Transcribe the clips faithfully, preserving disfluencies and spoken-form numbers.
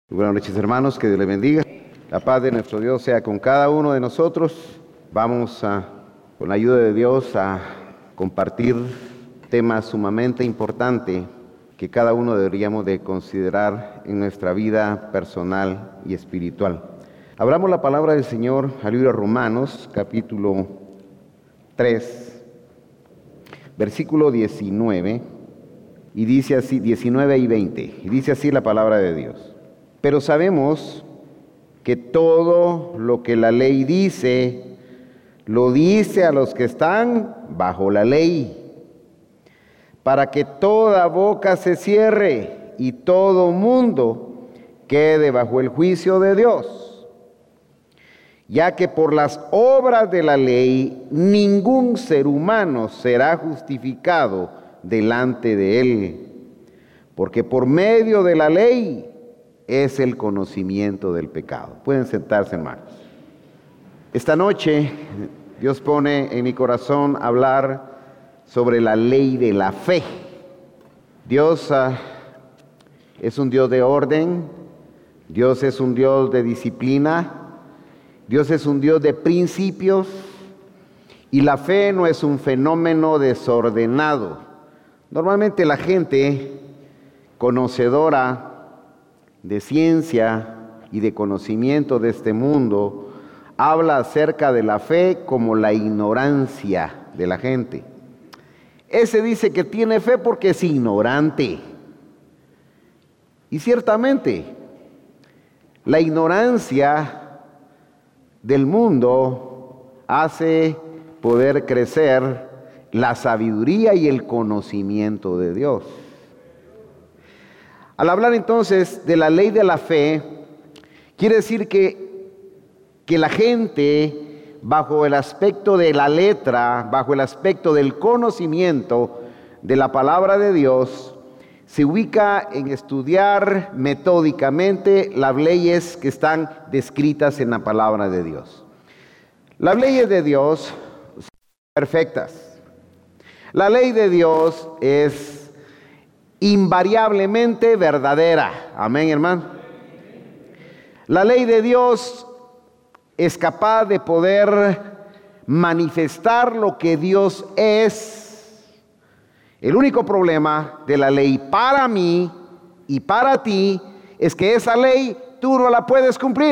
Buenas noches, hermanos, que Dios les bendiga. La paz de nuestro Dios sea con cada uno de nosotros. Vamos a, con la ayuda de Dios, a compartir temas sumamente importantes que cada uno deberíamos de considerar en nuestra vida personal y espiritual. Abramos la palabra del Señor al libro de Romanos, capítulo tres, versículo diecinueve, y dice así, diecinueve y veinte, y dice así la palabra de Dios. Pero sabemos que todo lo que la ley dice, lo dice a los que están bajo la ley, para que toda boca se cierre y todo mundo quede bajo el juicio de Dios. Ya que por las obras de la ley ningún ser humano será justificado delante de él, porque por medio de la ley es el conocimiento del pecado. Pueden sentarse, hermanos. Esta noche Dios pone en mi corazón hablar sobre la ley de la fe. Dios uh, es un Dios de orden, Dios es un Dios de disciplina, Dios es un Dios de principios, y la fe no es un fenómeno desordenado. Normalmente la gente conocedora de ciencia y de conocimiento de este mundo habla acerca de la fe como la ignorancia de la gente. Ese dice que tiene fe porque es ignorante. Y ciertamente, la ignorancia del mundo hace poder crecer la sabiduría y el conocimiento de Dios. Al hablar entonces de la ley de la fe, quiere decir que, que la gente, bajo el aspecto de la letra, bajo el aspecto del conocimiento de la palabra de Dios, se ubica en estudiar metódicamente las leyes que están descritas en la palabra de Dios. Las leyes de Dios son perfectas. La ley de Dios es invariablemente verdadera. Amén, hermano. La ley de Dios es capaz de poder manifestar lo que Dios es. El único problema de la ley para mí y para ti es que esa ley tú no la puedes cumplir.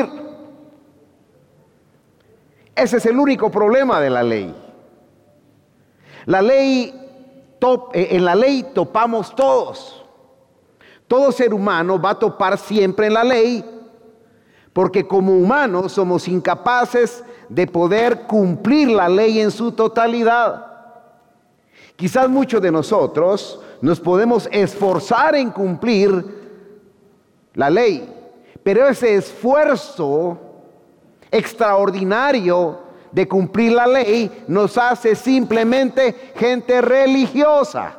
Ese es el único problema de la ley. La ley Top, en la ley topamos todos. Todo ser humano va a topar siempre en la ley, porque como humanos somos incapaces de poder cumplir la ley en su totalidad. Quizás muchos de nosotros nos podemos esforzar en cumplir la ley, pero ese esfuerzo extraordinario de cumplir la ley nos hace simplemente gente religiosa.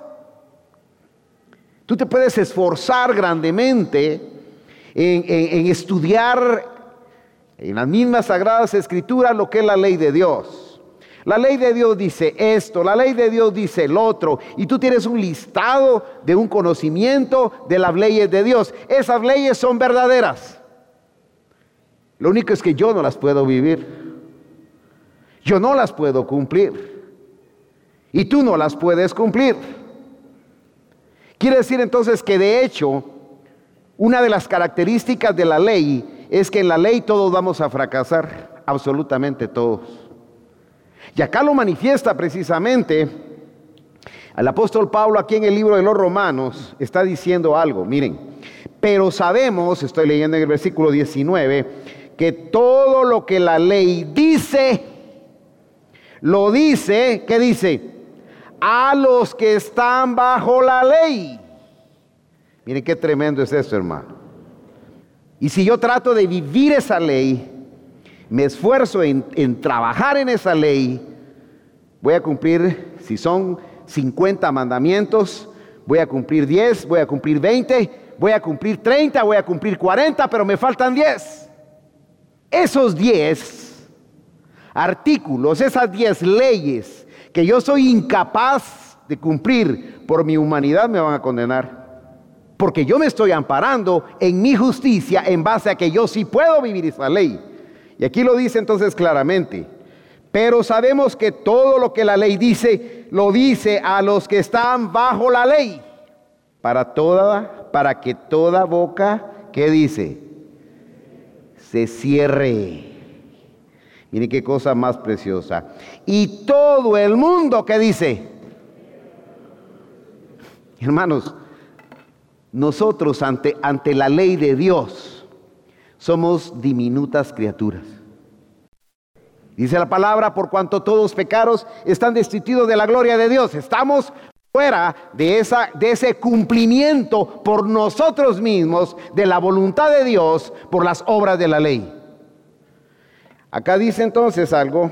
Tú te puedes esforzar grandemente en, en, en estudiar en las mismas sagradas escrituras lo que es la ley de Dios. La ley de Dios dice esto, la ley de Dios dice el otro, y tú tienes un listado de un conocimiento de las leyes de Dios. Esas leyes son verdaderas. Lo único es que yo no las puedo vivir. Yo no las puedo cumplir y tú no las puedes cumplir. Quiere decir entonces que de hecho una de las características de la ley es que en la ley todos vamos a fracasar, absolutamente todos. Y acá lo manifiesta precisamente el apóstol Pablo aquí en el libro de los Romanos. Está diciendo algo, miren, pero sabemos, estoy leyendo en el versículo diecinueve, que todo lo que la ley dice, lo dice, ¿qué dice? A los que están bajo la ley. Miren qué tremendo es esto, hermano. Y si yo trato de vivir esa ley, me esfuerzo en, en trabajar en esa ley, voy a cumplir, si son cincuenta mandamientos, voy a cumplir diez, voy a cumplir veinte, voy a cumplir treinta, voy a cumplir cuarenta, pero me faltan diez. Esos diez artículos, esas diez leyes que yo soy incapaz de cumplir por mi humanidad, me van a condenar. porque yo me estoy amparando en mi justicia en base a que yo sí puedo vivir esa ley. Y aquí lo dice entonces claramente. Pero sabemos que todo lo que la ley dice, lo dice a los que están bajo la ley. Para toda, para que toda boca, ¿qué dice? Se cierre. Miren qué cosa más preciosa. Y todo el mundo, ¿qué dice? Hermanos, nosotros ante, ante la ley de Dios somos diminutas criaturas. Dice la palabra, por cuanto todos pecados están destituidos de la gloria de Dios. Estamos fuera de, esa, de ese cumplimiento por nosotros mismos de la voluntad de Dios por las obras de la ley. Acá dice entonces algo,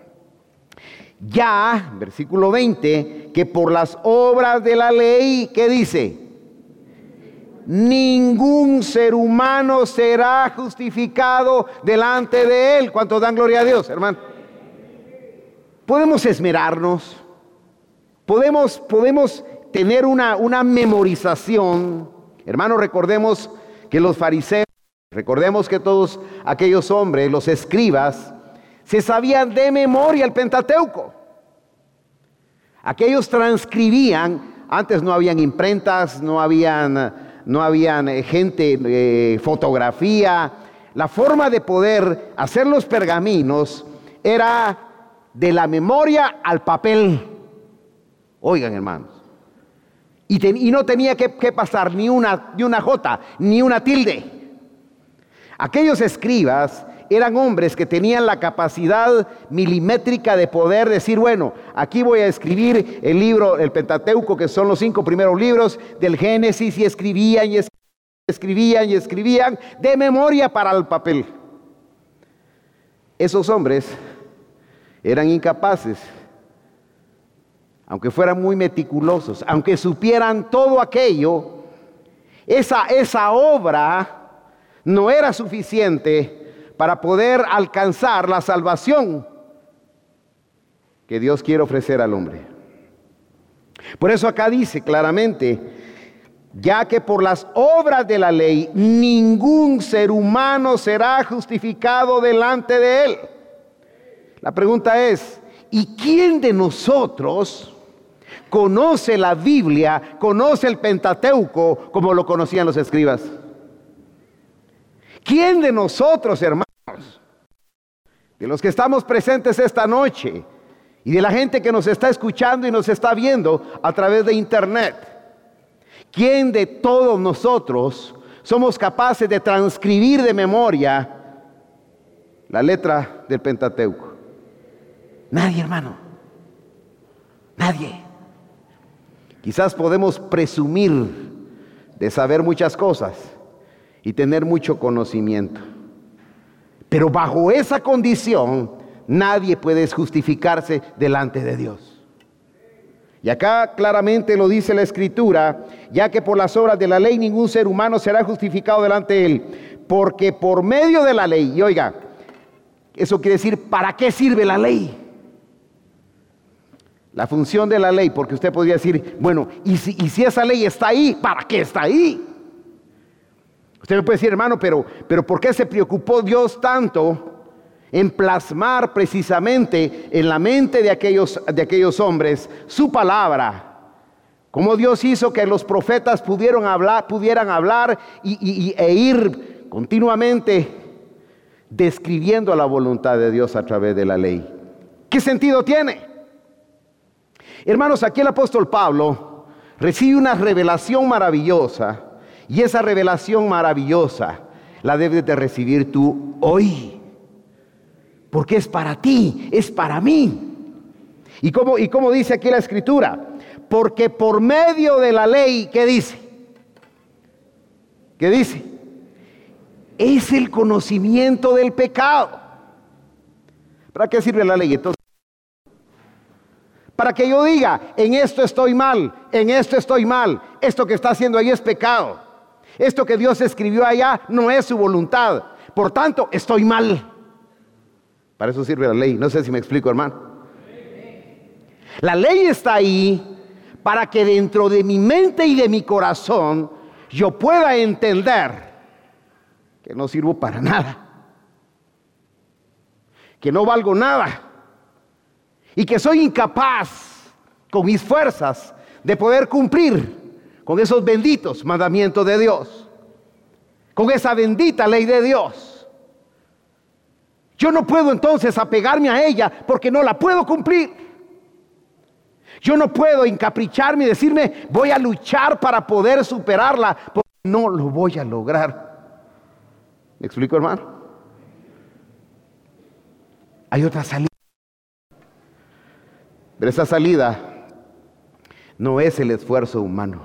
ya, versículo veinte, que por las obras de la ley, ¿qué dice? Ningún ser humano será justificado delante de él. ¿Cuántos dan gloria a Dios, hermano? Podemos esmerarnos, podemos, podemos tener una, una memorización. Hermano, recordemos que los fariseos, recordemos que todos aquellos hombres, los escribas, se sabían de memoria el Pentateuco. Aquellos transcribían, antes no habían imprentas, no habían... No habían eh, gente, eh, fotografía. La forma de poder hacer los pergaminos era de la memoria al papel. Oigan, hermanos. Y, ten, y no tenía que, que pasar ni una, ni una jota, ni una tilde. Aquellos escribas eran hombres que tenían la capacidad milimétrica de poder decir, bueno, aquí voy a escribir el libro, el Pentateuco, que son los cinco primeros libros del Génesis, y escribían y escribían y escribían de memoria para el papel. Esos hombres eran incapaces, aunque fueran muy meticulosos, aunque supieran todo aquello, esa, esa obra no era suficiente para poder alcanzar la salvación que Dios quiere ofrecer al hombre. Por eso acá dice claramente, ya que por las obras de la ley ningún ser humano será justificado delante de él. La pregunta es, ¿y quién de nosotros conoce la Biblia, conoce el Pentateuco como lo conocían los escribas? ¿Quién de nosotros, hermanos, de los que estamos presentes esta noche y de la gente que nos está escuchando y nos está viendo a través de internet, quién de todos nosotros somos capaces de transcribir de memoria la letra del Pentateuco? Nadie, hermano. Nadie. Quizás podemos presumir de saber muchas cosas y tener mucho conocimiento, pero bajo esa condición nadie puede justificarse delante de Dios. Y acá claramente lo dice la Escritura, ya que por las obras de la ley ningún ser humano será justificado delante de él, porque por medio de la ley, y oiga, eso quiere decir, ¿para qué sirve la ley? La función de la ley, porque usted podría decir, bueno, ¿y si, y si esa ley está ahí, ¿para qué está ahí? Usted me puede decir, hermano, pero, pero ¿por qué se preocupó Dios tanto en plasmar precisamente en la mente de aquellos, de aquellos hombres su palabra? ¿Cómo Dios hizo que los profetas pudieran hablar, pudieran hablar y, y, e ir continuamente describiendo la voluntad de Dios a través de la ley? ¿Qué sentido tiene? Hermanos, aquí el apóstol Pablo recibe una revelación maravillosa. Y esa revelación maravillosa la debes de recibir tú hoy, porque es para ti, es para mí. ¿Y cómo, y cómo dice aquí la Escritura? Porque por medio de la ley, ¿qué dice? ¿Qué dice? Es el conocimiento del pecado. ¿Para qué sirve la ley entonces? Para que yo diga, en esto estoy mal, en esto estoy mal, esto que está haciendo ahí es pecado. Esto que Dios escribió allá no es su voluntad. Por tanto, estoy mal. Para eso sirve la ley. No sé si me explico, hermano. La ley está ahí para que dentro de mi mente y de mi corazón yo pueda entender que no sirvo para nada, que no valgo nada y que soy incapaz con mis fuerzas de poder cumplir con esos benditos mandamientos de Dios, con esa bendita ley de Dios. Yo no puedo entonces apegarme a ella porque no la puedo cumplir. Yo no puedo encapricharme y decirme voy a luchar para poder superarla porque no lo voy a lograr. ¿Me explico, hermano? Hay otra salida. Pero esa salida no es el esfuerzo humano.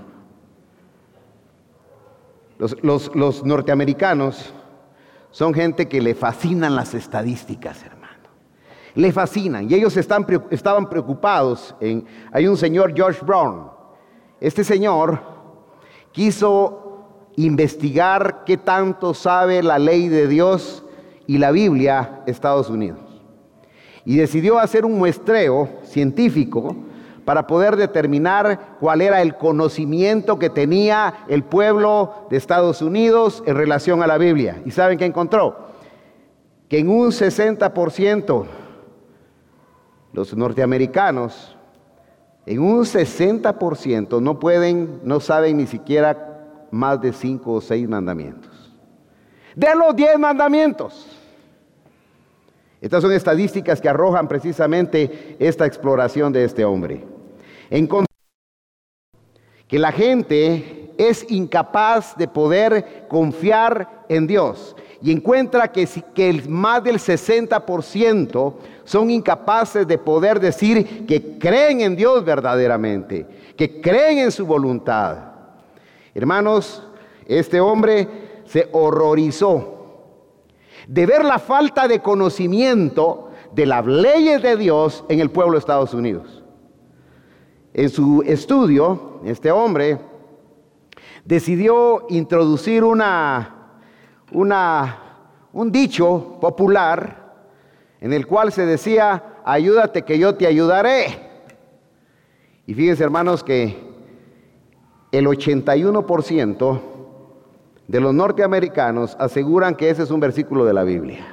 Los, los, los norteamericanos son gente que le fascinan las estadísticas, hermano. Le fascinan y ellos están, estaban preocupados. En, hay un señor, George Brown. Este señor quiso investigar qué tanto sabe la ley de Dios y la Biblia Estados Unidos. Y decidió hacer un muestreo científico para poder determinar cuál era el conocimiento que tenía el pueblo de Estados Unidos en relación a la Biblia. ¿Y saben qué encontró? Que en un sesenta por ciento los norteamericanos, en un sesenta por ciento no pueden, no saben ni siquiera más de cinco o seis mandamientos. De los diez mandamientos. Estas son estadísticas que arrojan precisamente esta exploración de este hombre. Encontró que la gente es incapaz de poder confiar en Dios y encuentra que, que el, más del sesenta por ciento son incapaces de poder decir que creen en Dios verdaderamente, que creen en su voluntad. Hermanos, este hombre se horrorizó de ver la falta de conocimiento de las leyes de Dios en el pueblo de Estados Unidos. En su estudio, este hombre decidió introducir una, una, un dicho popular en el cual se decía, ayúdate que yo te ayudaré. Y fíjense, hermanos, que el ochenta y uno por ciento de los norteamericanos aseguran que ese es un versículo de la Biblia.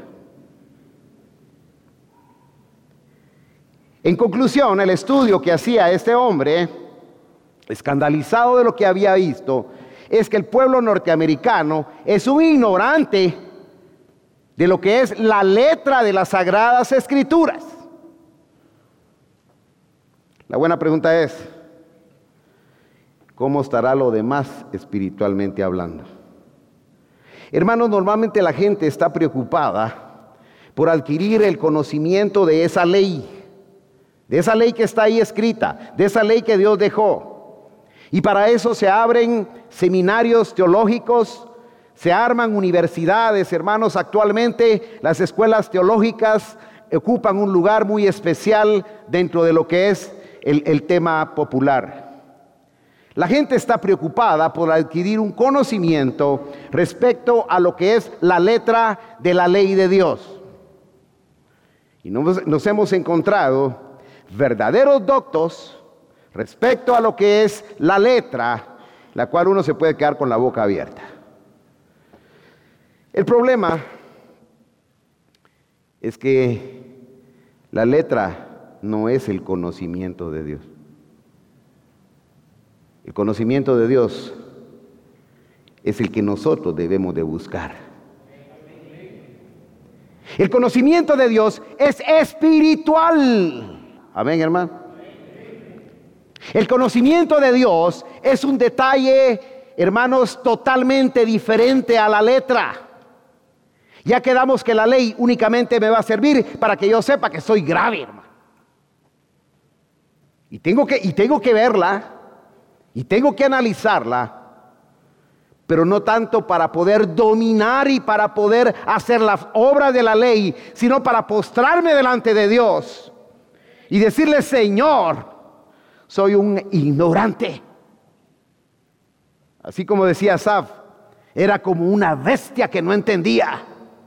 En conclusión, el estudio que hacía este hombre, escandalizado de lo que había visto, es que el pueblo norteamericano es un ignorante de lo que es la letra de las Sagradas Escrituras. La buena pregunta es, ¿cómo estará lo demás espiritualmente hablando? Hermanos, normalmente la gente está preocupada por adquirir el conocimiento de esa ley, de esa ley que está ahí escrita, de esa ley que Dios dejó. Y para eso se abren seminarios teológicos, se arman universidades, hermanos. Actualmente las escuelas teológicas ocupan un lugar muy especial dentro de lo que es el, el tema popular. La gente está preocupada por adquirir un conocimiento respecto a lo que es la letra de la ley de Dios. Y nos, nos hemos encontrado verdaderos doctos respecto a lo que es la letra, la cual uno se puede quedar con la boca abierta. El problema es que la letra no es el conocimiento de Dios. El conocimiento de Dios es el que nosotros debemos de buscar. El conocimiento de Dios es espiritual. Amén, hermano. El conocimiento de Dios es un detalle, hermanos, totalmente diferente a la letra. Ya quedamos que la ley únicamente me va a servir para que yo sepa que soy grave, hermano. Y tengo que, y tengo que verla. Y tengo que analizarla, pero no tanto para poder dominar y para poder hacer las obras de la ley, sino para postrarme delante de Dios y decirle, Señor, soy un ignorante. Así como decía Asaf, era como una bestia que no entendía.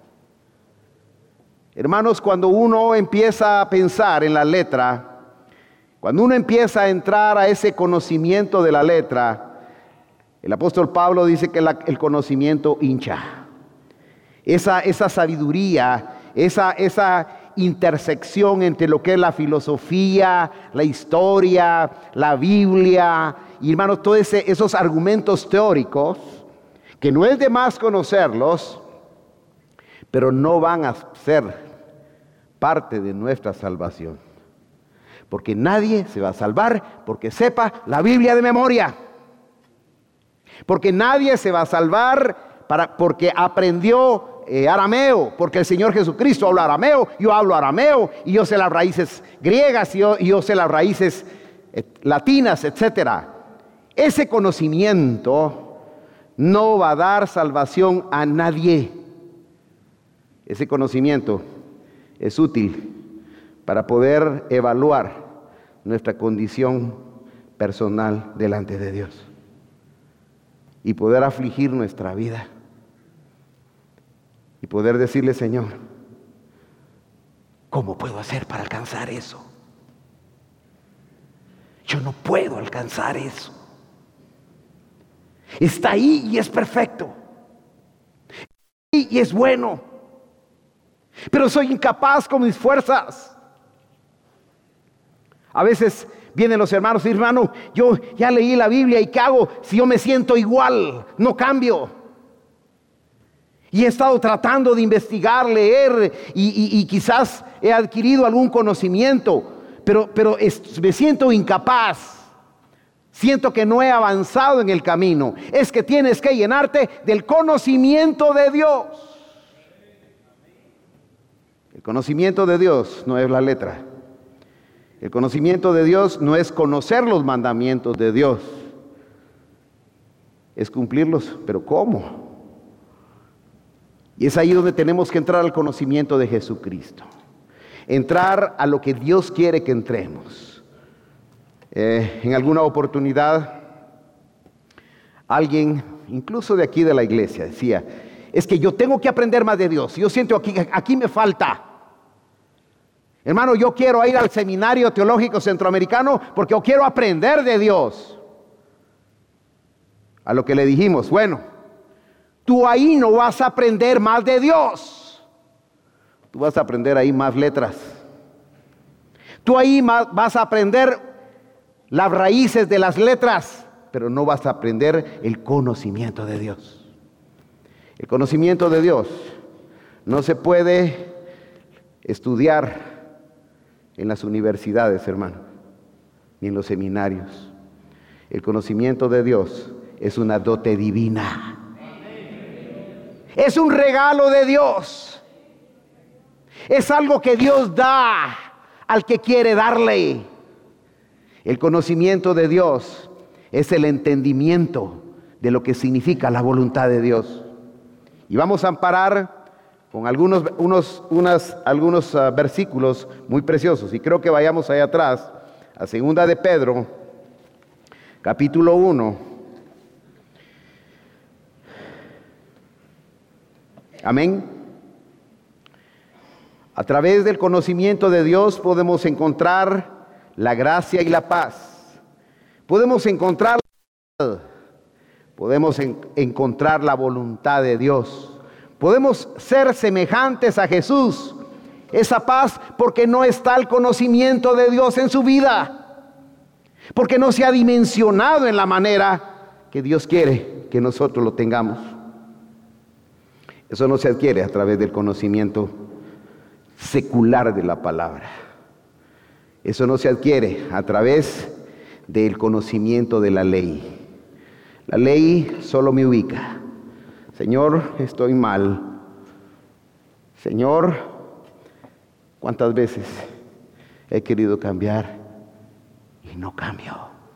Hermanos, cuando uno empieza a pensar en la letra, cuando uno empieza a entrar a ese conocimiento de la letra, El apóstol Pablo dice que la, el conocimiento hincha. Esa, esa sabiduría, esa, esa intersección entre lo que es la filosofía, la historia, la Biblia, y hermanos, todos ese, esos argumentos teóricos, que no es de más conocerlos, pero no van a ser parte de nuestra salvación. Porque nadie se va a salvar porque sepa la Biblia de memoria. Porque nadie se va a salvar para, porque aprendió eh, arameo, porque el Señor Jesucristo habla arameo, yo hablo arameo, y yo sé las raíces griegas, y yo, y yo sé las raíces eh, latinas, etcétera. Ese conocimiento no va a dar salvación a nadie. Ese conocimiento es útil para poder evaluar nuestra condición personal delante de Dios y poder afligir nuestra vida y poder decirle: Señor, ¿cómo puedo hacer para alcanzar eso? Yo no puedo alcanzar eso. Está ahí y es perfecto. Está ahí y es bueno. Pero soy incapaz con mis fuerzas. A veces vienen los hermanos y hermano, yo ya leí la Biblia y ¿qué hago si yo me siento igual? No cambio. Y he estado tratando de investigar, leer y, y, y quizás he adquirido algún conocimiento, pero, pero es, me siento incapaz. Siento que no he avanzado en el camino. Es que tienes que llenarte del conocimiento de Dios. El conocimiento de Dios no es la letra. El conocimiento de Dios no es conocer los mandamientos de Dios. Es cumplirlos, pero ¿cómo? Y es ahí donde tenemos que entrar al conocimiento de Jesucristo. Entrar a lo que Dios quiere que entremos. Eh, en alguna oportunidad, alguien, incluso de aquí de la iglesia, decía: es que yo tengo que aprender más de Dios. Yo siento aquí, aquí me falta. Hermano, yo quiero ir al Seminario Teológico Centroamericano porque yo quiero aprender de Dios. A lo que le dijimos: bueno, tú ahí no vas a aprender más de Dios. Tú vas a aprender ahí más letras. Tú ahí más vas a aprender las raíces de las letras, pero no vas a aprender el conocimiento de Dios. El conocimiento de Dios no se puede estudiar en las universidades, hermano, ni en los seminarios. El conocimiento de Dios es una dote divina. Es un regalo de Dios. Es algo que Dios da al que quiere darle. El conocimiento de Dios es el entendimiento de lo que significa la voluntad de Dios. Y vamos a amparar con algunos, unos, unas, algunos uh, versículos muy preciosos. Y creo que vayamos allá atrás, a Segunda de Pedro, capítulo uno. Amén. A través del conocimiento de Dios podemos encontrar la gracia y la paz. Podemos encontrar, podemos en, encontrar la voluntad de Dios. Podemos ser semejantes a Jesús. Esa paz porque no está el conocimiento de Dios en su vida. Porque no se ha dimensionado en la manera que Dios quiere que nosotros lo tengamos. Eso no se adquiere a través del conocimiento secular de la palabra. Eso no se adquiere a través del conocimiento de la ley. La ley solo me ubica. Señor, estoy mal. Señor, ¿cuántas veces he querido cambiar y no cambio?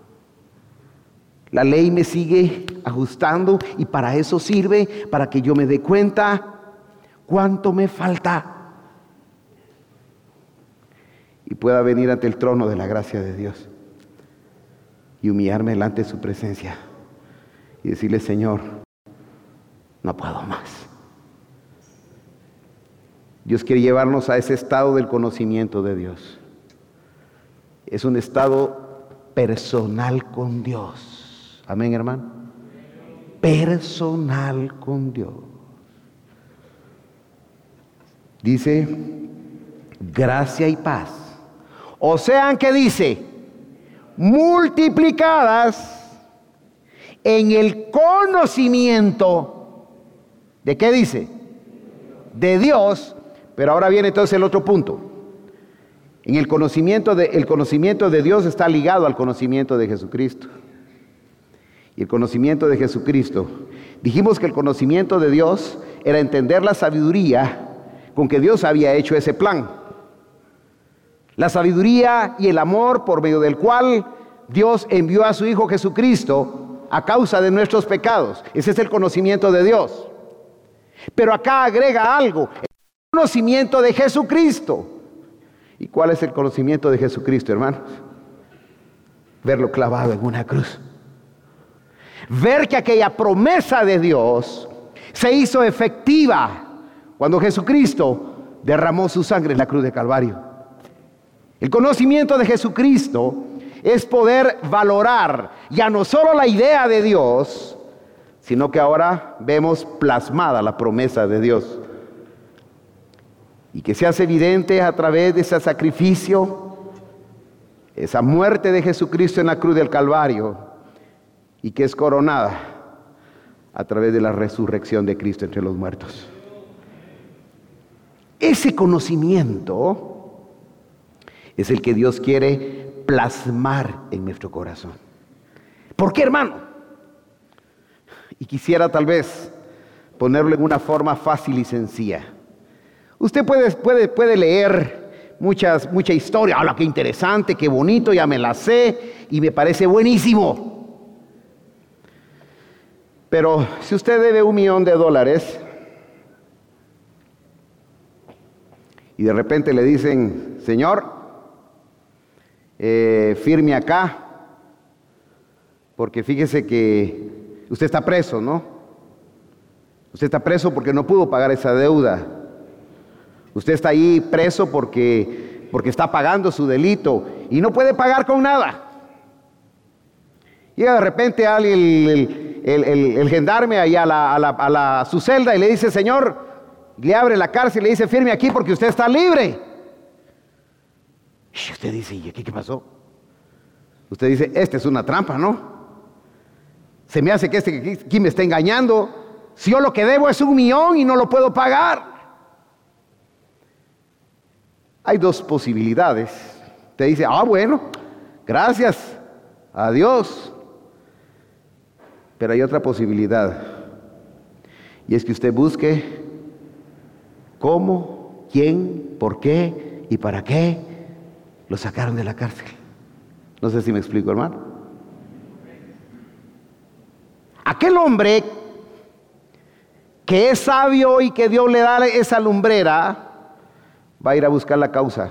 La ley me sigue ajustando y para eso sirve, para que yo me dé cuenta cuánto me falta y pueda venir ante el trono de la gracia de Dios y humillarme delante de su presencia y decirle: Señor, no puedo más. Dios quiere llevarnos a ese estado del conocimiento de Dios. Es un estado personal con Dios. Amén, hermano. personal con Dios. Dice, gracia y paz. O sean, que dice, multiplicadas en el conocimiento, ¿de qué dice? De Dios. Pero ahora viene entonces el otro punto. En el conocimiento de, el conocimiento de Dios está ligado al conocimiento de Jesucristo. Y el conocimiento de Jesucristo, dijimos que el conocimiento de Dios era entender la sabiduría con que Dios había hecho ese plan. La sabiduría y el amor por medio del cual Dios envió a su Hijo Jesucristo a causa de nuestros pecados. Ese es el conocimiento de Dios. Pero acá agrega algo, el conocimiento de Jesucristo. ¿Y cuál es el conocimiento de Jesucristo, hermanos? Verlo clavado en una cruz. Ver que aquella promesa de Dios se hizo efectiva cuando Jesucristo derramó su sangre en la cruz de Calvario. El conocimiento de Jesucristo es poder valorar ya no solo la idea de Dios, sino que ahora vemos plasmada la promesa de Dios. Y que se hace evidente a través de ese sacrificio, esa muerte de Jesucristo en la cruz del Calvario, y que es coronada a través de la resurrección de Cristo entre los muertos. Ese conocimiento es el que Dios quiere plasmar en nuestro corazón. ¿Por qué, hermano? Y quisiera tal vez ponerlo en una forma fácil y sencilla. Usted puede, puede, puede leer muchas, mucha historia. ¡Hala, qué interesante, qué bonito! Ya me la sé y me parece buenísimo. Pero si usted debe un millón de dólares y de repente le dicen, señor, eh, firme acá, porque fíjese que usted está preso, ¿no? Usted está preso porque no pudo pagar esa deuda. Usted está ahí preso porque, porque está pagando su delito y no puede pagar con nada. Llega de repente alguien, el, el, el, el gendarme ahí a, la, a, la, a, la, a su celda y le dice, señor, le abre la cárcel y le dice, firme aquí porque usted está libre. Y usted dice, ¿y aquí qué pasó? Usted dice, esta es una trampa, ¿no? Se me hace que este aquí me está engañando. Si yo lo que debo es un millón y no lo puedo pagar. Hay dos posibilidades. Te dice, ah, bueno, gracias a Dios. Pero hay otra posibilidad. Y es que usted busque cómo, quién, por qué y para qué lo sacaron de la cárcel. No sé si me explico, hermano. Aquel hombre que es sabio y que Dios le da esa lumbrera, va a ir a buscar la causa.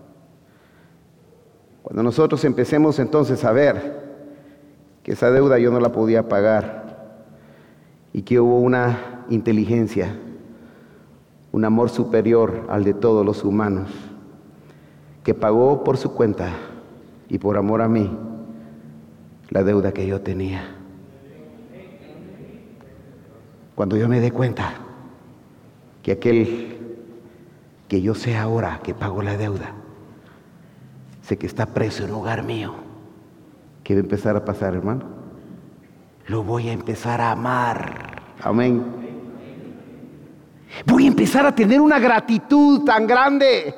Cuando nosotros empecemos entonces a ver que esa deuda yo no la podía pagar y que hubo una inteligencia, un amor superior al de todos los humanos, que pagó por su cuenta y por amor a mí la deuda que yo tenía. Cuando yo me dé cuenta que aquel que yo sé ahora que pago la deuda, sé que está preso en hogar mío, ¿qué va a empezar a pasar, hermano? Lo voy a empezar a amar. Amén. Voy a empezar a tener una gratitud tan grande.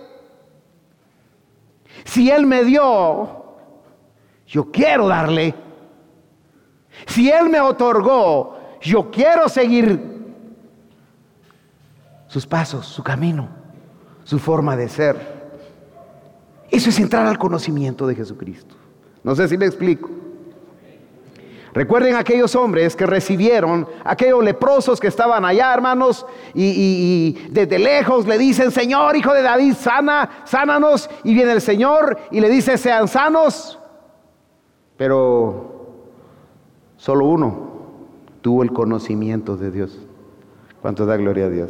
Si Él me dio, yo quiero darle. Si Él me otorgó, yo quiero seguir sus pasos, su camino, su forma de ser. Eso es entrar al conocimiento de Jesucristo. No sé si me explico. Recuerden aquellos hombres que recibieron, aquellos leprosos que estaban allá, hermanos, y, y, y desde lejos le dicen, Señor, Hijo de David, sana, sánanos. Y viene el Señor y le dice, sean sanos. Pero solo uno tuvo el conocimiento de Dios. ¿Cuánto da gloria a Dios?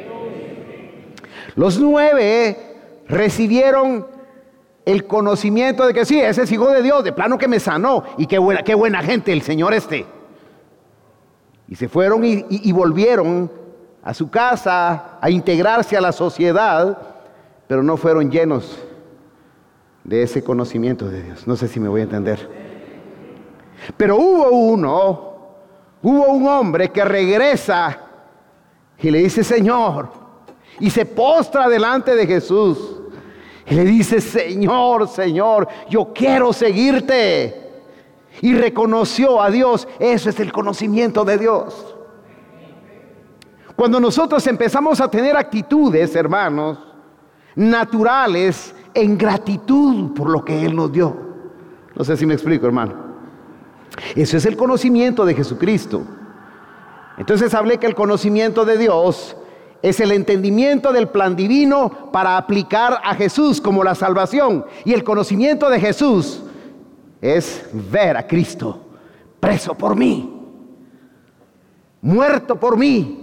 Los nueve recibieron el conocimiento de que sí, ese es hijo de Dios, de plano que me sanó, y qué buena, qué buena gente el Señor este. Y se fueron y, y, y volvieron a su casa a integrarse a la sociedad, pero no fueron llenos de ese conocimiento de Dios. No sé si me voy a entender. Pero hubo uno, hubo un hombre que regresa y le dice, Señor, y se postra delante de Jesús y le dice, Señor, Señor, yo quiero seguirte. Y reconoció a Dios. Eso es el conocimiento de Dios. Cuando nosotros empezamos a tener actitudes, hermanos, naturales, en gratitud por lo que Él nos dio. No sé si me explico, hermano. Eso es el conocimiento de Jesucristo. Entonces hablé que el conocimiento de Dios es el entendimiento del plan divino para aplicar a Jesús como la salvación. Y el conocimiento de Jesús es ver a Cristo preso por mí, muerto por mí.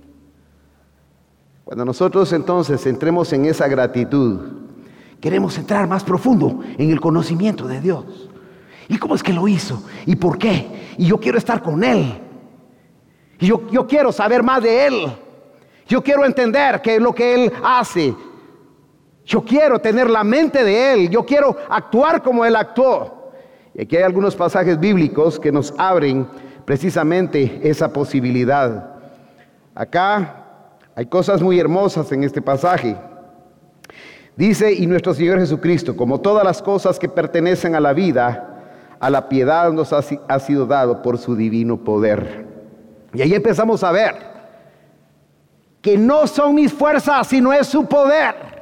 Cuando nosotros entonces entremos en esa gratitud, queremos entrar más profundo en el conocimiento de Dios. ¿Y cómo es que lo hizo? ¿Y por qué? Y yo quiero estar con Él. Y yo, yo quiero saber más de Él. Yo quiero entender qué es lo que Él hace. Yo quiero tener la mente de Él. Yo quiero actuar como Él actuó. Y aquí hay algunos pasajes bíblicos que nos abren precisamente esa posibilidad. Acá hay cosas muy hermosas en este pasaje. Dice, y nuestro Señor Jesucristo, como todas las cosas que pertenecen a la vida, a la piedad nos ha, ha sido dado por su divino poder. Y ahí empezamos a ver que no son mis fuerzas, sino es su poder.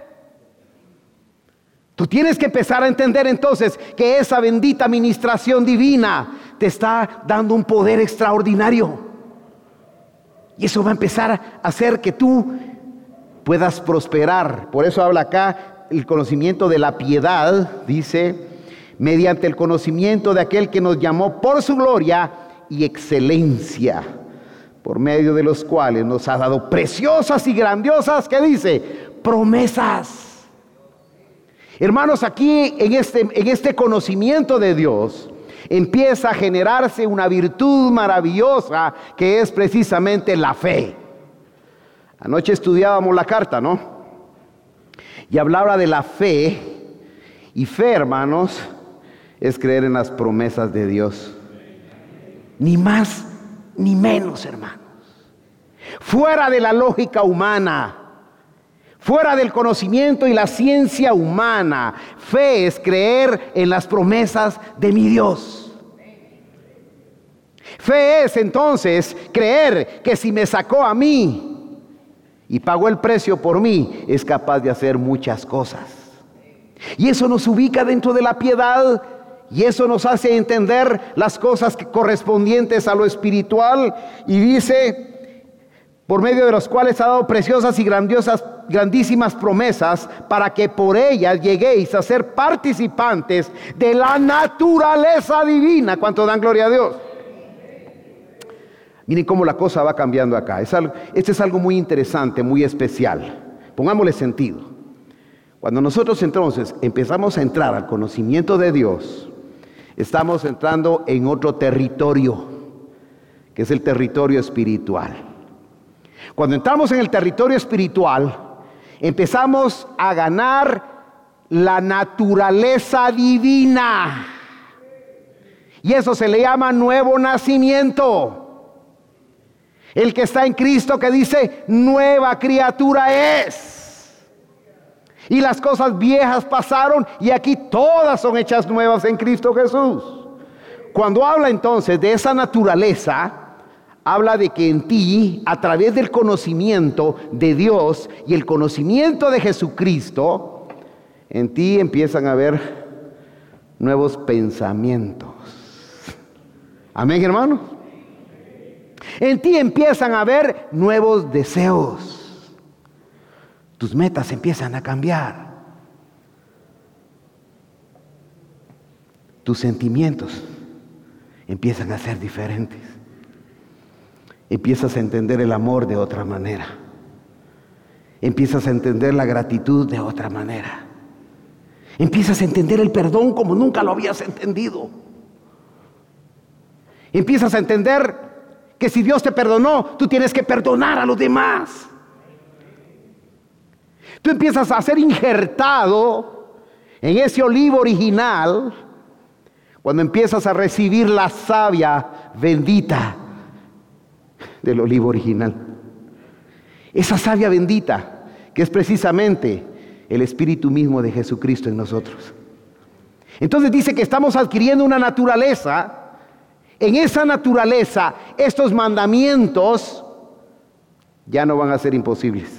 Tú tienes que empezar a entender entonces que esa bendita administración divina te está dando un poder extraordinario. Y eso va a empezar a hacer que tú puedas prosperar. Por eso habla acá el conocimiento de la piedad, dice, mediante el conocimiento de aquel que nos llamó por su gloria y excelencia, por medio de los cuales nos ha dado preciosas y grandiosas, ¿qué dice? Promesas. Hermanos, aquí en este, en este conocimiento de Dios empieza a generarse una virtud maravillosa que es precisamente la fe. Anoche estudiábamos la carta, ¿no? Y hablaba de la fe. Y fe, hermanos, es creer en las promesas de Dios. Ni más ni menos, hermanos. Fuera de la lógica humana. Fuera del conocimiento y la ciencia humana. Fe es creer en las promesas de mi Dios. Fe es entonces creer que si me sacó a mí y pagó el precio por mí, es capaz de hacer muchas cosas. Y eso nos ubica dentro de la piedad y eso nos hace entender las cosas correspondientes a lo espiritual. Y dice, por medio de los cuales ha dado preciosas y grandiosas, grandísimas promesas, para que por ellas lleguéis a ser participantes de la naturaleza divina. ¿Cuánto dan gloria a Dios? Miren cómo la cosa va cambiando acá. Es algo, este es algo muy interesante, muy especial. Pongámosle sentido. Cuando nosotros entonces empezamos a entrar al conocimiento de Dios, estamos entrando en otro territorio, que es el territorio espiritual. Cuando entramos en el territorio espiritual, empezamos a ganar la naturaleza divina. Y eso se le llama nuevo nacimiento. El que está en Cristo, que dice, nueva criatura es. Y las cosas viejas pasaron y aquí todas son hechas nuevas en Cristo Jesús. Cuando habla entonces de esa naturaleza, habla de que en ti, a través del conocimiento de Dios y el conocimiento de Jesucristo, en ti empiezan a haber nuevos pensamientos. Amén, hermanos. En ti empiezan a haber nuevos deseos. Tus metas empiezan a cambiar. Tus sentimientos empiezan a ser diferentes. Empiezas a entender el amor de otra manera. Empiezas a entender la gratitud de otra manera. Empiezas a entender el perdón como nunca lo habías entendido. Empiezas a entender que si Dios te perdonó, tú tienes que perdonar a los demás. Tú empiezas a ser injertado en ese olivo original cuando empiezas a recibir la savia bendita del olivo original. Esa savia bendita que es precisamente el Espíritu mismo de Jesucristo en nosotros. Entonces dice que estamos adquiriendo una naturaleza. En esa naturaleza, estos mandamientos ya no van a ser imposibles.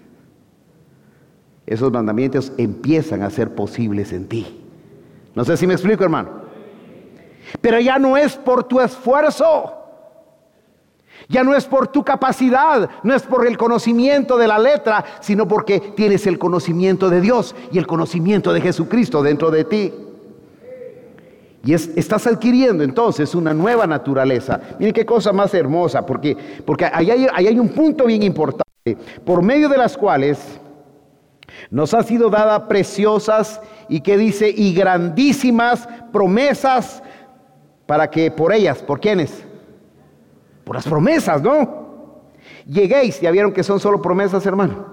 Esos mandamientos empiezan a ser posibles en ti. No sé si me explico, hermano. Pero ya no es por tu esfuerzo. Ya no es por tu capacidad, no es por el conocimiento de la letra, sino porque tienes el conocimiento de Dios y el conocimiento de Jesucristo dentro de ti. Y es, estás adquiriendo entonces una nueva naturaleza. Miren qué cosa más hermosa, porque, porque ahí, hay, ahí hay un punto bien importante, por medio de las cuales nos ha sido dada preciosas y que dice, y grandísimas promesas, para que por ellas, ¿por quiénes? Por las promesas, ¿no? Lleguéis, ya vieron que son solo promesas, hermano.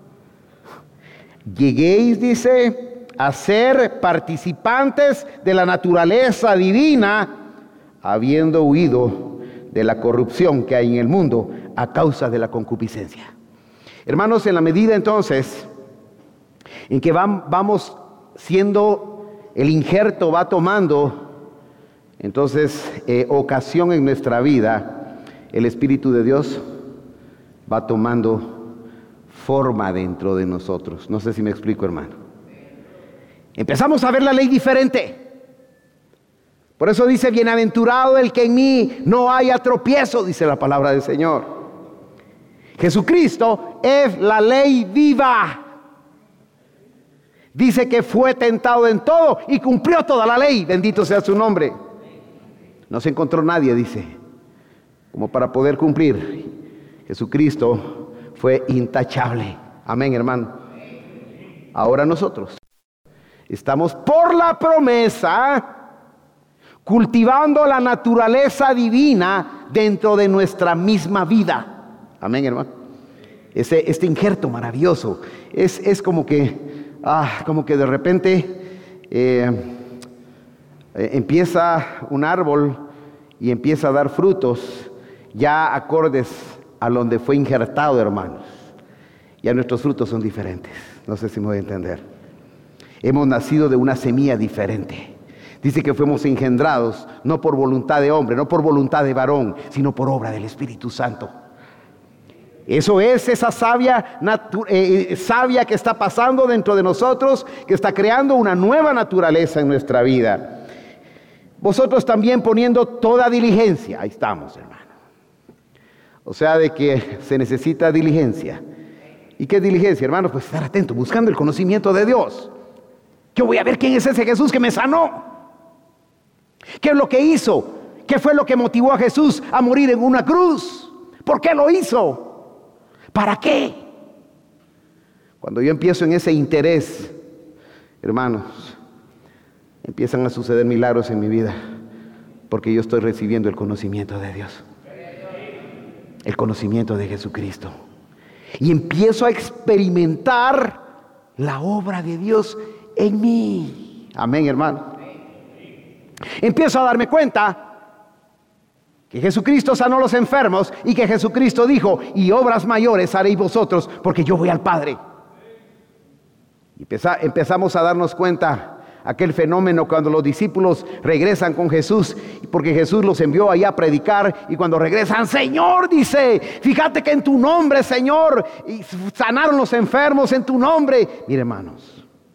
Lleguéis, dice, a ser participantes de la naturaleza divina, habiendo huido de la corrupción que hay en el mundo a causa de la concupiscencia. Hermanos, en la medida entonces en que vamos siendo, el injerto va tomando entonces eh, ocasión en nuestra vida, el Espíritu de Dios va tomando forma dentro de nosotros. No sé si me explico, hermano. Empezamos a ver la ley diferente. Por eso dice, bienaventurado el que en mí no haya tropiezo, dice la palabra del Señor. Jesucristo es la ley viva. Dice que fue tentado en todo y cumplió toda la ley. Bendito sea su nombre. No se encontró nadie, dice, como para poder cumplir. Jesucristo fue intachable. Amén, hermano. Ahora nosotros estamos por la promesa cultivando la naturaleza divina dentro de nuestra misma vida. Amén, hermano. Ese, este injerto maravilloso es, es como que, ah, como que de repente eh, eh, empieza un árbol y empieza a dar frutos ya acordes a donde fue injertado, hermanos. Ya nuestros frutos son diferentes. No sé si me voy a entender. Hemos nacido de una semilla diferente. Dice que fuimos engendrados no por voluntad de hombre, no por voluntad de varón, sino por obra del Espíritu Santo. Eso es esa savia, natu- eh, savia que está pasando dentro de nosotros, que está creando una nueva naturaleza en nuestra vida. Vosotros también poniendo toda diligencia. Ahí estamos, hermano. O sea, de que se necesita diligencia. ¿Y qué diligencia, hermano? Pues estar atento, buscando el conocimiento de Dios. Yo voy a ver quién es ese Jesús que me sanó. ¿Qué es lo que hizo? ¿Qué fue lo que motivó a Jesús a morir en una cruz? ¿Por qué lo hizo? ¿Para qué? Cuando yo empiezo en ese interés, hermanos, empiezan a suceder milagros en mi vida, porque yo estoy recibiendo el conocimiento de Dios, el conocimiento de Jesucristo, y empiezo a experimentar la obra de Dios en mí. Amén, hermano. Empiezo a darme cuenta que Jesucristo sanó a los enfermos y que Jesucristo dijo, y obras mayores haréis vosotros porque yo voy al Padre. Y empeza, empezamos a darnos cuenta aquel fenómeno cuando los discípulos regresan con Jesús, porque Jesús los envió allá a predicar, y cuando regresan, Señor, dice, fíjate que en tu nombre, Señor, y sanaron los enfermos en tu nombre. Mire, hermanos,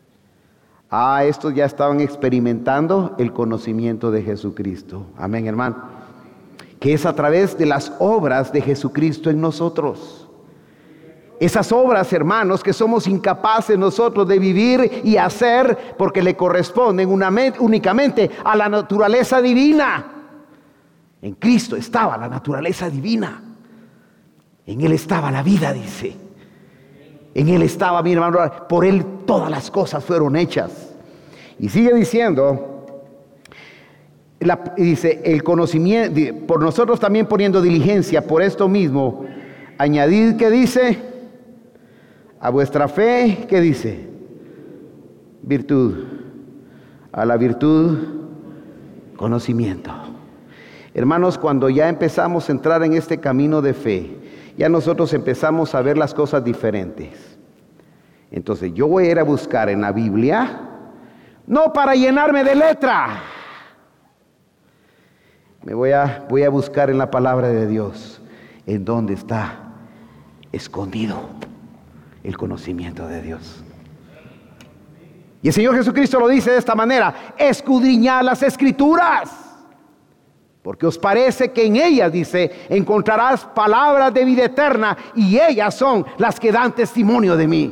ah, estos ya estaban experimentando el conocimiento de Jesucristo. Amén, hermano. Que es a través de las obras de Jesucristo en nosotros. Esas obras, hermanos, que somos incapaces nosotros de vivir y hacer porque le corresponden una, únicamente a la naturaleza divina. En Cristo estaba la naturaleza divina. En Él estaba la vida, dice. En Él estaba, mi hermano, por Él todas las cosas fueron hechas. Y sigue diciendo, La, dice, el conocimiento, por nosotros también poniendo diligencia por esto mismo, añadid, ¿qué dice? A vuestra fe, ¿qué dice? Virtud. A la virtud, conocimiento. Hermanos, cuando ya empezamos a entrar en este camino de fe, ya nosotros empezamos a ver las cosas diferentes. Entonces yo voy a ir a buscar en la Biblia, no para llenarme de letra, me voy a, voy a buscar en la palabra de Dios, en donde está escondido el conocimiento de Dios. Y el Señor Jesucristo lo dice de esta manera: escudriñad las Escrituras, porque os parece que en ellas, dice, encontrarás palabras de vida eterna, y ellas son las que dan testimonio de mí.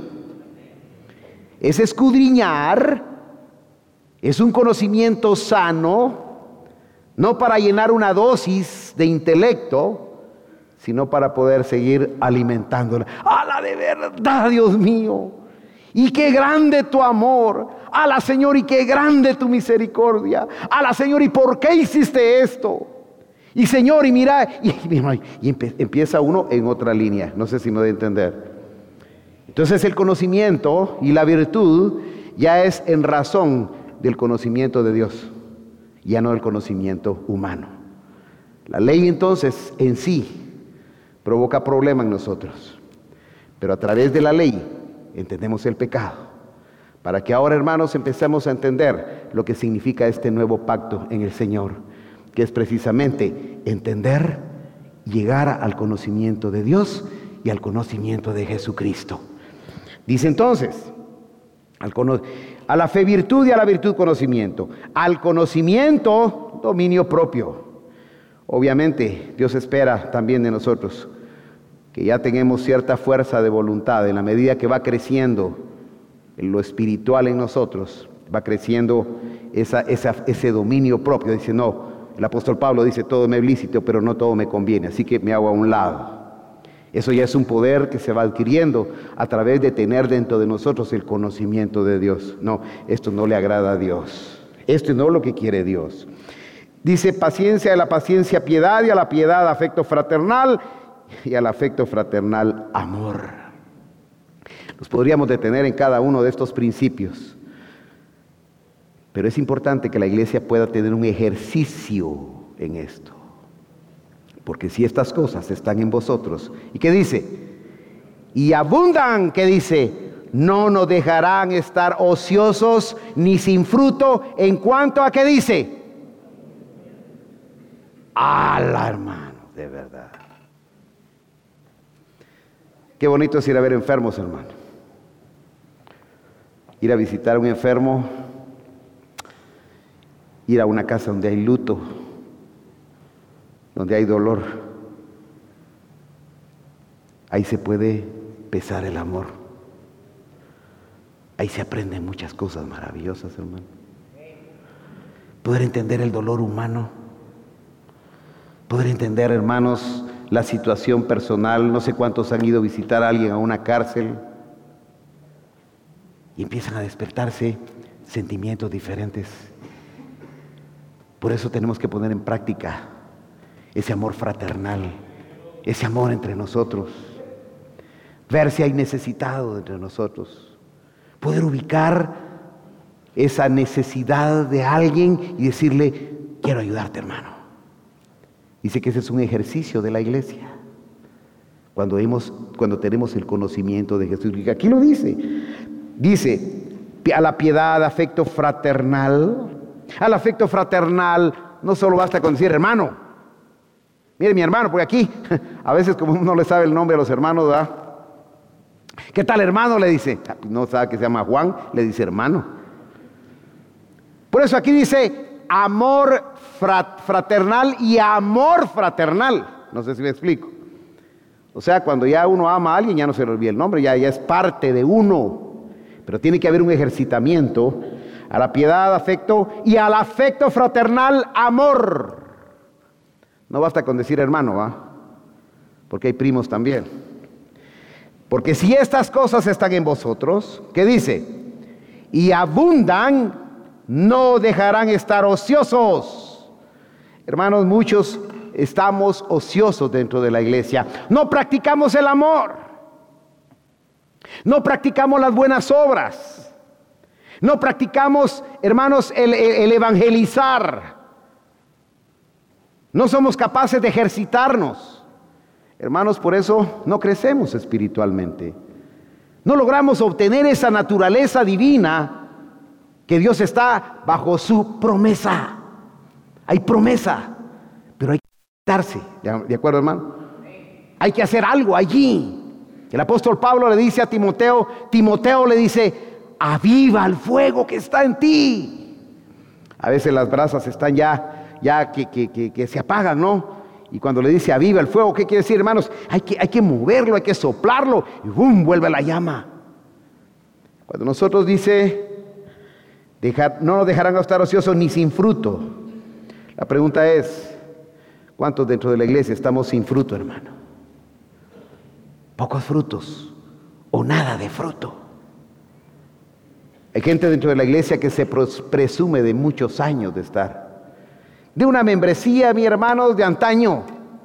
Es escudriñar, es un conocimiento sano, no para llenar una dosis de intelecto, sino para poder seguir alimentándola. ¡Hala, de verdad, Dios mío! ¡Y qué grande tu amor! ¡Hala, Señor, y qué grande tu misericordia! ¡Hala, Señor, y por qué hiciste esto! Y Señor, y mira, y, y, y empieza uno en otra línea. No sé si me doy a entender. Entonces el conocimiento y la virtud ya es en razón del conocimiento de Dios, ya no del conocimiento humano. La ley entonces en sí provoca problema en nosotros, pero a través de la ley entendemos el pecado, para que ahora, hermanos, empecemos a entender lo que significa este nuevo pacto en el Señor, que es precisamente entender, llegar al conocimiento de Dios y al conocimiento de Jesucristo. Dice entonces, al cono- a la fe virtud y a la virtud conocimiento, al conocimiento dominio propio. Obviamente Dios espera también de nosotros que ya tengamos cierta fuerza de voluntad. En la medida que va creciendo en lo espiritual en nosotros, va creciendo esa, esa, ese dominio propio. Dice, no, el apóstol Pablo dice, todo me es lícito, pero no todo me conviene, así que me hago a un lado. Eso ya es un poder que se va adquiriendo a través de tener dentro de nosotros el conocimiento de Dios. No, esto no le agrada a Dios. Esto no es lo que quiere Dios. Dice, paciencia, a la paciencia piedad, y a la piedad afecto fraternal, y al afecto fraternal amor. Nos podríamos detener en cada uno de estos principios, pero es importante que la iglesia pueda tener un ejercicio en esto. Porque si estas cosas están en vosotros, ¿y qué dice? Y abundan, ¿qué dice? No nos dejarán estar ociosos ni sin fruto, en cuanto a, ¿qué dice? ¡Ala, hermano! De verdad. Qué bonito es ir a ver enfermos, hermano. Ir a visitar a un enfermo, ir a una casa donde hay luto, donde hay dolor. Ahí se puede pesar el amor. Ahí se aprenden muchas cosas maravillosas, hermano. Poder entender el dolor humano. Poder entender, hermanos, la situación personal. No sé cuántos han ido a visitar a alguien a una cárcel y empiezan a despertarse sentimientos diferentes. Por eso tenemos que poner en práctica ese amor fraternal, ese amor entre nosotros, ver si hay necesitado entre nosotros, poder ubicar esa necesidad de alguien y decirle, quiero ayudarte, hermano. Dice que ese es un ejercicio de la iglesia, cuando, hemos, cuando tenemos el conocimiento de Jesús. Aquí lo dice, dice, a la piedad, afecto fraternal. Al afecto fraternal no solo basta con decir hermano. Mire mi hermano, porque aquí a veces como uno no le sabe el nombre a los hermanos, ¿verdad? ¿Qué tal hermano? Le dice. No sabe que se llama Juan, le dice hermano. Por eso aquí dice amor fraternal y amor fraternal. No sé si me explico. O sea, cuando ya uno ama a alguien ya no se le olvida el nombre, ya, ya es parte de uno. Pero tiene que haber un ejercitamiento a la piedad, afecto, y al afecto fraternal, amor. No basta con decir hermano, ¿va? Porque hay primos también. Porque si estas cosas están en vosotros, ¿qué dice? Y abundan, no dejarán estar ociosos. hermanos, muchos estamos ociosos dentro de la iglesia. No practicamos el amor. No practicamos las buenas obras. No practicamos, hermanos, el, el, el evangelizar. No somos capaces de ejercitarnos. Hermanos, por eso no crecemos espiritualmente. No logramos obtener esa naturaleza divina que Dios está bajo su promesa. Hay promesa, pero hay que darse. ¿De acuerdo, hermano? Hay que hacer algo allí. El apóstol Pablo le dice a Timoteo, Timoteo le dice, aviva el fuego que está en ti. A veces las brasas están ya, ya que, que, que, que se apagan, ¿no? Y cuando le dice aviva el fuego, ¿qué quiere decir, hermanos? Hay que, hay que moverlo, hay que soplarlo y ¡bum! Vuelve la llama. Cuando nosotros dice, dejar, no nos dejarán estar ociosos ni sin fruto. La pregunta es, ¿cuántos dentro de la iglesia estamos sin fruto, hermano? Pocos frutos o nada de fruto. Hay gente dentro de la iglesia que se presume de muchos años de estar. De una membresía, mi hermano, de antaño,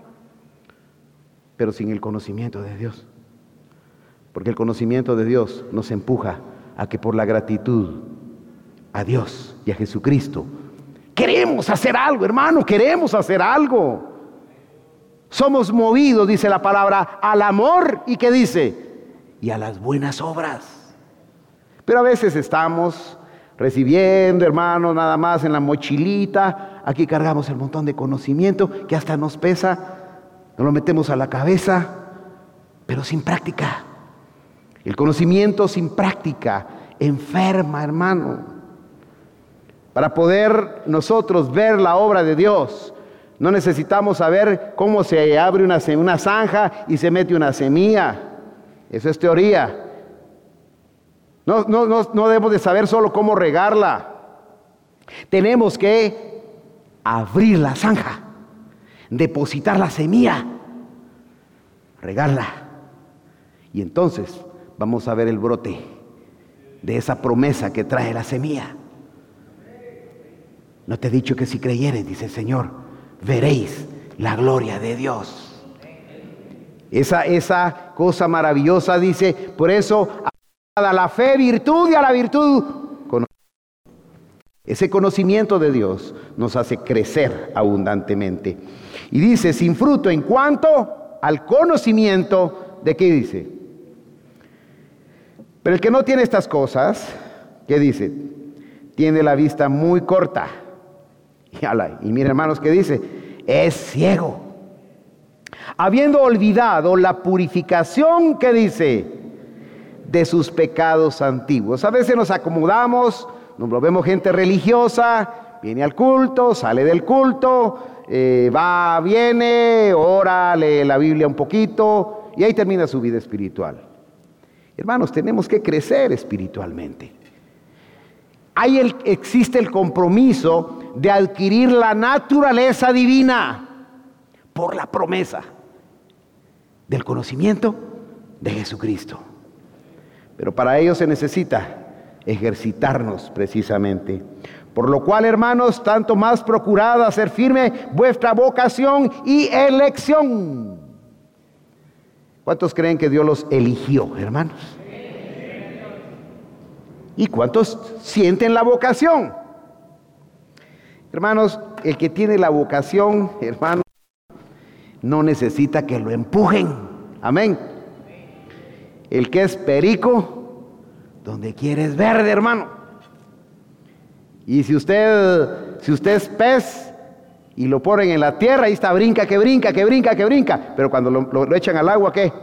pero sin el conocimiento de Dios. Porque el conocimiento de Dios nos empuja a que por la gratitud a Dios y a Jesucristo queremos hacer algo, hermano, queremos hacer algo. Somos movidos, dice la palabra, al amor, ¿y qué dice? Y a las buenas obras. Pero a veces estamos recibiendo, hermanos, nada más en la mochilita. Aquí cargamos el montón de conocimiento que hasta nos pesa, nos lo metemos a la cabeza, pero sin práctica. El conocimiento sin práctica enferma, hermano. Para poder nosotros ver la obra de Dios, no necesitamos saber cómo se abre una, una zanja y se mete una semilla. Eso es teoría. No, no, no, no debemos de saber solo cómo regarla. Tenemos que abrir la zanja, depositar la semilla, regarla. Y entonces vamos a ver el brote de esa promesa que trae la semilla. No te he dicho que si creyeres, dice el Señor, veréis la gloria de Dios. Esa, esa cosa maravillosa dice, por eso a la fe virtud y a la virtud conocimiento. Ese conocimiento de Dios nos hace crecer abundantemente. Y dice, sin fruto en cuanto al conocimiento, ¿de qué dice? Pero el que no tiene estas cosas, ¿qué dice? Tiene la vista muy corta. Y, ala, y mira, hermanos, ¿qué dice? Es ciego. Habiendo olvidado la purificación, ¿qué dice? De sus pecados antiguos. A veces nos acomodamos, nos volvemos gente religiosa, viene al culto, sale del culto, eh, va, viene, ora, lee la Biblia un poquito y ahí termina su vida espiritual. Hermanos, tenemos que crecer espiritualmente. Ahí el, existe el compromiso de adquirir la naturaleza divina por la promesa del conocimiento de Jesucristo. Pero para ello se necesita ejercitarnos precisamente. Por lo cual, hermanos, tanto más procurad hacer firme vuestra vocación y elección. ¿Cuántos creen que Dios los eligió, hermanos? ¿Y cuántos sienten la vocación? Hermanos, el que tiene la vocación, hermanos, no necesita que lo empujen. Amén. El que es perico, donde quiere es verde, hermano. Y si usted, si usted es pez y lo ponen en la tierra, ahí está, brinca, que brinca, que brinca, que brinca. Pero cuando lo, lo, lo echan al agua, ¿qué?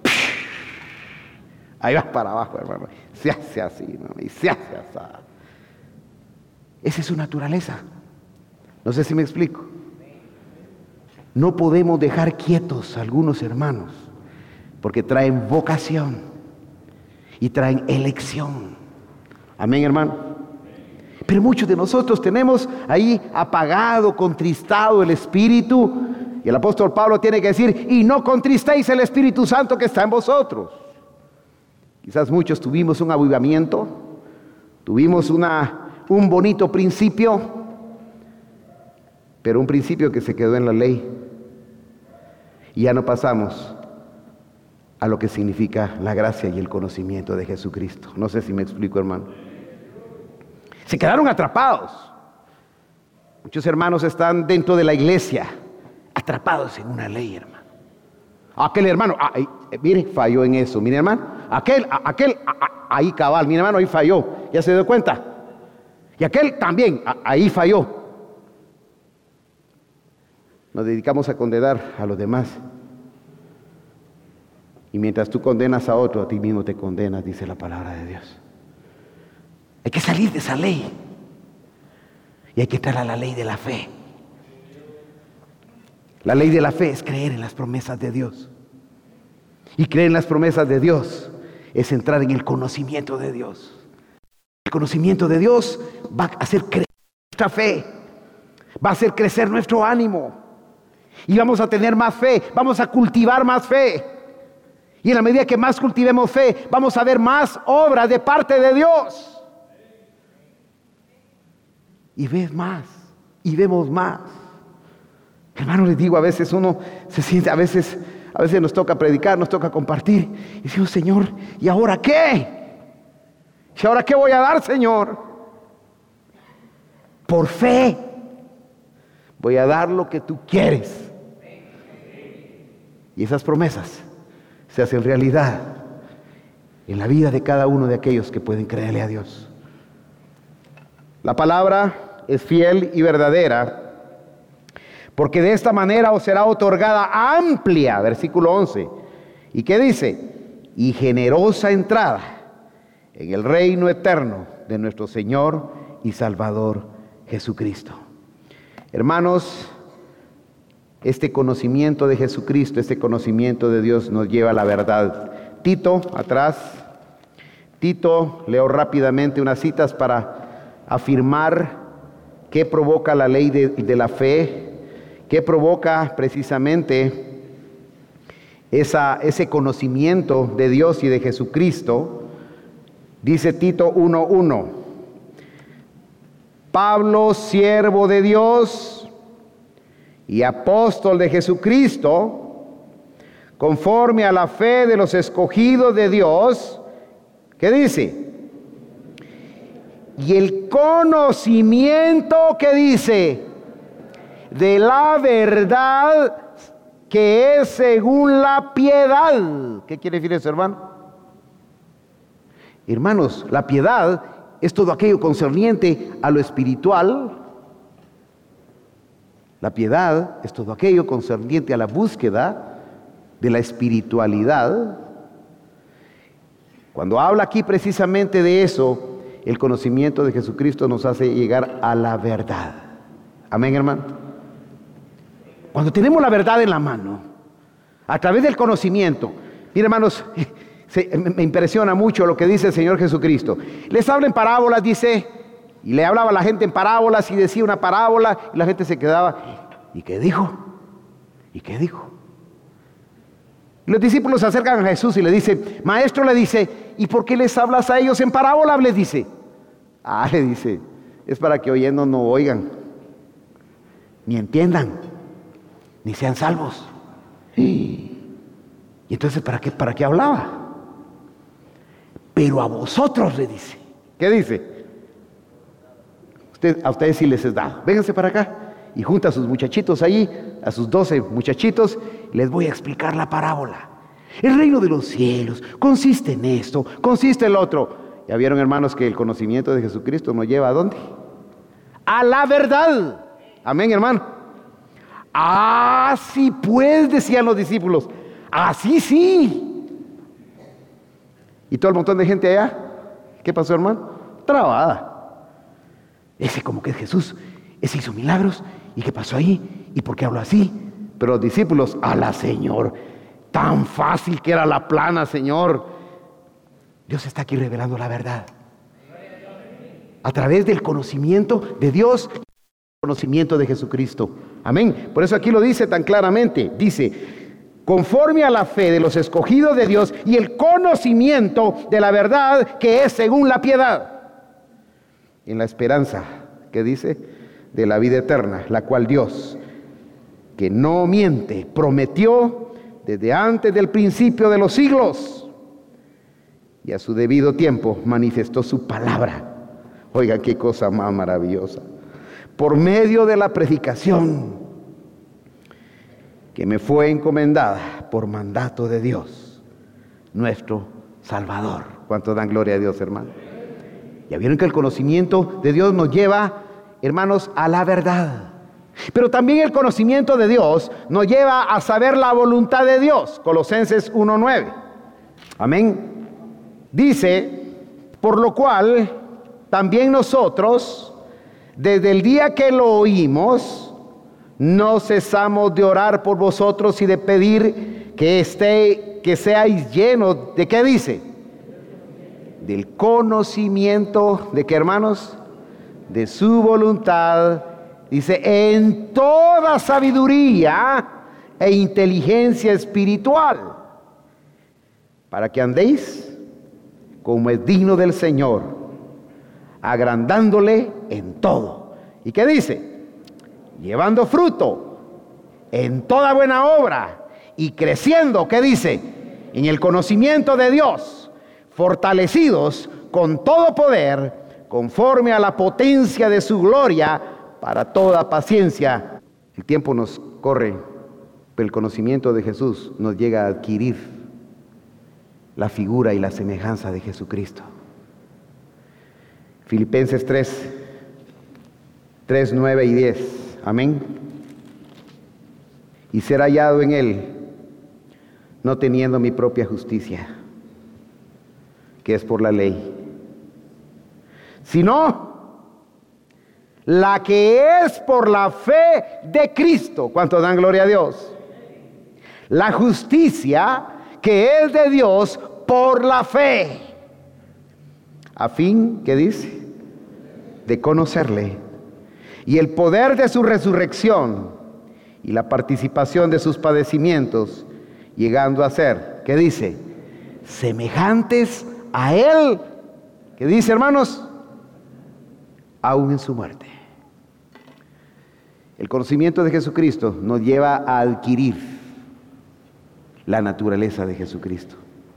Ahí va para abajo, hermano. Se hace así, ¿no? Y se hace así. Esa es su naturaleza. No sé si me explico. No podemos dejar quietos a algunos hermanos, porque traen vocación y traen elección. Amén, hermano. Pero muchos de nosotros tenemos ahí apagado, contristado el espíritu. Y el apóstol Pablo tiene que decir, y no contristéis el Espíritu Santo que está en vosotros. Quizás muchos tuvimos un avivamiento, tuvimos una, un bonito principio, pero un principio que se quedó en la ley. Y ya no pasamos a lo que significa la gracia y el conocimiento de Jesucristo. No sé si me explico, hermano. Se quedaron atrapados. Muchos hermanos están dentro de la iglesia, atrapados en una ley, hermano. Aquel hermano, ah, eh, mire, falló en eso. Mire, hermano, aquel, a, aquel, a, a, ahí cabal, mire, hermano, ahí falló. ¿Ya se dio cuenta? Y aquel también, a, ahí falló. Nos dedicamos a condenar a los demás. Y mientras tú condenas a otro, a ti mismo te condenas, dice la palabra de Dios. Hay que salir de esa ley. Y hay que entrar a la ley de la fe. La ley de la fe es creer en las promesas de Dios. Y creer en las promesas de Dios es entrar en el conocimiento de Dios. El conocimiento de Dios va a hacer crecer nuestra fe. Va a hacer crecer nuestro ánimo. Y vamos a tener más fe. Vamos a cultivar más fe. Y en la medida que más cultivemos fe, vamos a ver más obras de parte de Dios. Y ves más, y vemos más. Hermano, les digo, a veces uno se siente, a veces, a veces nos toca predicar, nos toca compartir. Y decimos, Señor, ¿y ahora qué? ¿Y ahora qué voy a dar, Señor? Por fe, voy a dar lo que tú quieres. Y esas promesas se hacen realidad en la vida de cada uno de aquellos que pueden creerle a Dios. La palabra es fiel y verdadera, porque de esta manera os será otorgada amplia, versículo once. ¿Y qué dice? Y generosa entrada en el reino eterno de nuestro Señor y Salvador Jesucristo. Hermanos, este conocimiento de Jesucristo, este conocimiento de Dios nos lleva a la verdad. Tito, atrás. Tito, leo rápidamente unas citas para afirmar qué provoca la ley de, de la fe, qué provoca precisamente esa, ese conocimiento de Dios y de Jesucristo. Dice Tito uno uno. Pablo, siervo de Dios y apóstol de Jesucristo, conforme a la fe de los escogidos de Dios, ¿qué dice? Y el conocimiento, ¿qué dice? De la verdad que es según la piedad. ¿Qué quiere decir eso, hermano? Hermanos, la piedad es todo aquello concerniente a lo espiritual. La piedad es todo aquello concerniente a la búsqueda de la espiritualidad. Cuando habla aquí precisamente de eso, el conocimiento de Jesucristo nos hace llegar a la verdad. Amén, hermano. Cuando tenemos la verdad en la mano, a través del conocimiento, miren, hermanos, se, me impresiona mucho lo que dice el Señor Jesucristo. Les habla en parábolas, dice, y le hablaba a la gente en parábolas y decía una parábola y la gente se quedaba. ¿Y qué dijo? ¿Y qué dijo? Los discípulos se acercan a Jesús y le dicen, maestro, le dice, ¿y por qué les hablas a ellos en parábola? Les dice. Ah, le dice, es para que oyendo no oigan, ni entiendan, ni sean salvos. Y entonces, ¿para qué, para qué hablaba? Pero a vosotros, le dice. ¿Qué dice? Usted, a ustedes sí les es dado. Vénganse para acá y junta a sus muchachitos allí, a sus doce muchachitos, les voy a explicar la parábola. El reino de los cielos consiste en esto, consiste en lo otro. Ya vieron, hermanos, que el conocimiento de Jesucristo nos lleva ¿a dónde? A la verdad. Amén, hermano. Así pues, decían los discípulos. Así sí. Y todo el montón de gente allá, ¿qué pasó, hermano? Trabada. Ese como que es Jesús, ese hizo milagros. ¿Y qué pasó ahí? ¿Y por qué habló así? Pero los discípulos, ala, Señor, tan fácil que era la plana, Señor. Dios está aquí revelando la verdad. A través del conocimiento de Dios, el conocimiento de Jesucristo. Amén. Por eso aquí lo dice tan claramente. Dice, conforme a la fe de los escogidos de Dios y el conocimiento de la verdad que es según la piedad. En la esperanza, ¿qué dice? de la vida eterna, la cual Dios, que no miente, prometió desde antes del principio de los siglos y a su debido tiempo manifestó su palabra. Oiga, qué cosa más maravillosa. Por medio de la predicación que me fue encomendada por mandato de Dios, nuestro Salvador. ¿Cuánto dan gloria a Dios, hermano? Ya vieron que el conocimiento de Dios nos lleva, hermanos, a la verdad. Pero también el conocimiento de Dios nos lleva a saber la voluntad de Dios. Colosenses uno nueve. Amén. Dice, por lo cual también nosotros, desde el día que lo oímos, no cesamos de orar por vosotros y de pedir que esté, que seáis llenos, ¿de qué dice? Del conocimiento, ¿de qué, hermanos? De su voluntad. Dice, en toda sabiduría e inteligencia espiritual, para que andéis como es digno del Señor, agrandándole en todo. ¿Y qué dice? Llevando fruto en toda buena obra y creciendo, ¿qué dice? En el conocimiento de Dios, fortalecidos con todo poder, conforme a la potencia de su gloria, para toda paciencia. El tiempo nos corre, pero el conocimiento de Jesús nos llega a adquirir la figura y la semejanza de Jesucristo. Filipenses tres, tres, nueve y diez. Amén. Y ser hallado en Él, no teniendo mi propia justicia, que es por la ley, sino la que es por la fe de Cristo. ¿Cuántos dan gloria a Dios? La justicia que es de Dios por la fe, a fin, ¿qué dice? De conocerle y el poder de su resurrección y la participación de sus padecimientos, llegando a ser, ¿qué dice? Semejantes a Él. ¿Qué dice, hermanos? Aún en su muerte. El conocimiento de Jesucristo nos lleva a adquirir la naturaleza de Jesucristo.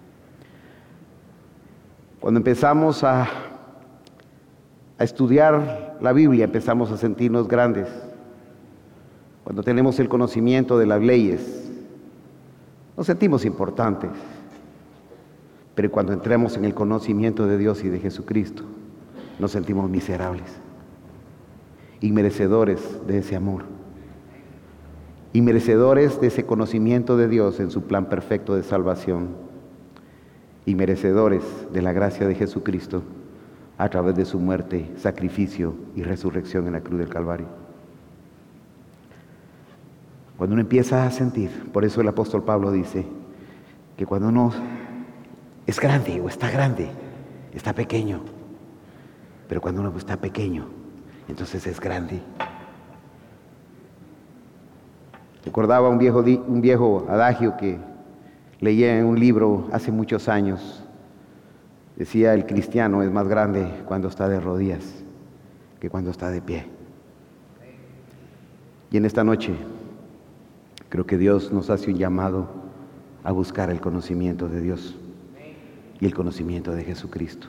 Cuando empezamos a, a estudiar la Biblia, empezamos a sentirnos grandes. Cuando tenemos el conocimiento de las leyes, nos sentimos importantes. Pero cuando entremos en el conocimiento de Dios y de Jesucristo, nos sentimos miserables, inmerecedores de ese amor, inmerecedores de ese conocimiento de Dios en su plan perfecto de salvación, inmerecedores de la gracia de Jesucristo a través de su muerte, sacrificio y resurrección en la cruz del Calvario. Cuando uno empieza a sentir, por eso el apóstol Pablo dice que cuando uno es grande o está grande, está pequeño, pero cuando uno está pequeño, entonces es grande. Recordaba un viejo, un viejo adagio que leía en un libro hace muchos años. Decía, el cristiano es más grande cuando está de rodillas que cuando está de pie. Y en esta noche creo que Dios nos hace un llamado a buscar el conocimiento de Dios y el conocimiento de Jesucristo.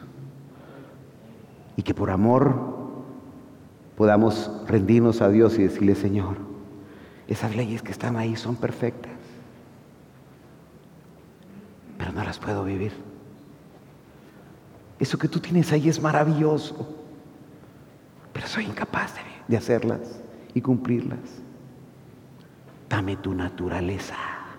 Y que por amor podamos rendirnos a Dios y decirle, Señor, esas leyes que están ahí son perfectas, pero no las puedo vivir. Eso que tú tienes ahí es maravilloso, pero soy incapaz de, de hacerlas y cumplirlas. Dame tu naturaleza,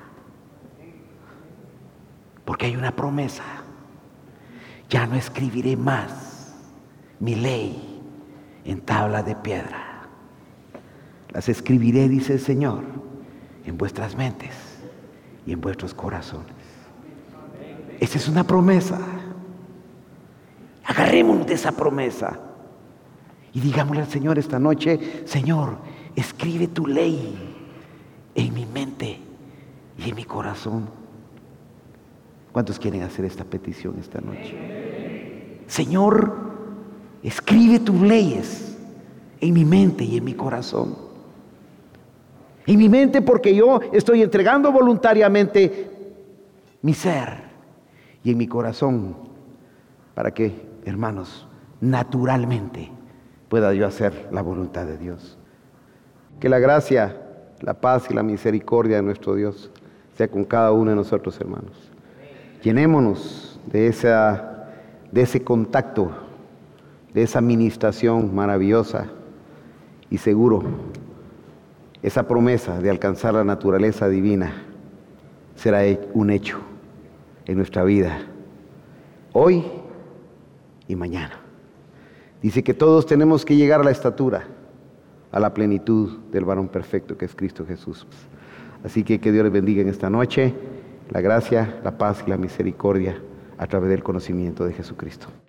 porque hay una promesa. Ya no escribiré más mi ley en tabla de piedra. Las escribiré, dice el Señor, en vuestras mentes y en vuestros corazones. Esa es una promesa. Agarrémonos de esa promesa y digámosle al Señor esta noche, Señor, escribe tu ley en mi mente y en mi corazón. ¿Cuántos quieren hacer esta petición esta noche? Señor, escribe tus leyes en mi mente y en mi corazón. En mi mente porque yo estoy entregando voluntariamente mi ser, y en mi corazón para que, hermanos, naturalmente pueda yo hacer la voluntad de Dios. Que la gracia, la paz y la misericordia de nuestro Dios sea con cada uno de nosotros, hermanos. Llenémonos de, esa, de ese contacto, de esa ministración maravillosa y seguro. Esa promesa de alcanzar la naturaleza divina será un hecho en nuestra vida, hoy y mañana. Dice que todos tenemos que llegar a la estatura, a la plenitud del varón perfecto que es Cristo Jesús. Así que que Dios les bendiga en esta noche, la gracia, la paz y la misericordia a través del conocimiento de Jesucristo.